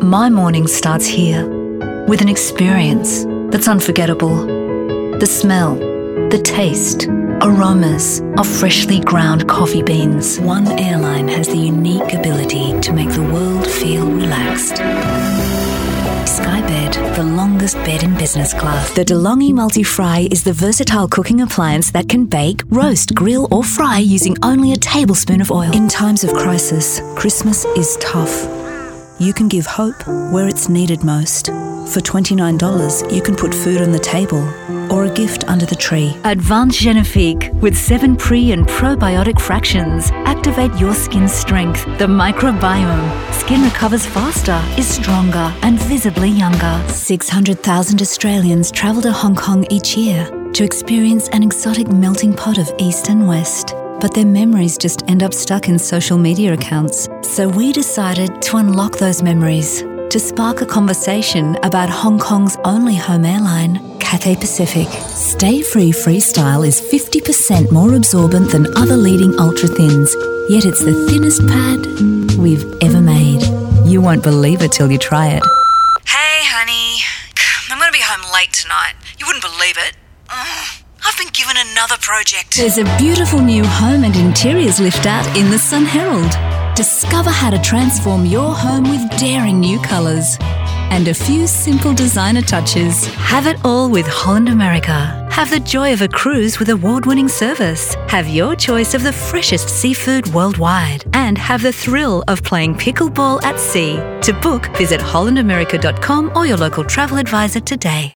My morning starts here with an experience that's unforgettable. The smell, the taste, aromas of freshly ground coffee beans. One airline has the unique ability to make the world feel relaxed. Skybed, the longest bed in business class. The DeLonghi Multi-Fry is the versatile cooking appliance that can bake, roast, grill or fry using only a tablespoon of oil. In times of crisis, Christmas is tough. You can give hope where it's needed most. For $29, you can put food on the table or a gift under the tree. Advanced Genifique with 7 pre- and probiotic fractions activate your skin's strength. The microbiome. Skin recovers faster, is stronger and visibly younger. 600,000 Australians travel to Hong Kong each year to experience an exotic melting pot of East and West. But their memories just end up stuck in social media accounts. So we decided to unlock those memories, to spark a conversation about Hong Kong's only home airline, Cathay Pacific. Stay Free Freestyle is 50% more absorbent than other leading ultra-thins, yet it's the thinnest pad we've ever made. You won't believe it till you try it. Hey, honey. I'm going to be home late tonight. You wouldn't believe it. I've been given another project. There's a beautiful new home and interiors lift out in the Sun Herald. Discover how to transform your home with daring new colours and a few simple designer touches. Have it all with Holland America. Have the joy of a cruise with award-winning service. Have your choice of the freshest seafood worldwide. And have the thrill of playing pickleball at sea. To book, visit hollandamerica.com or your local travel advisor today.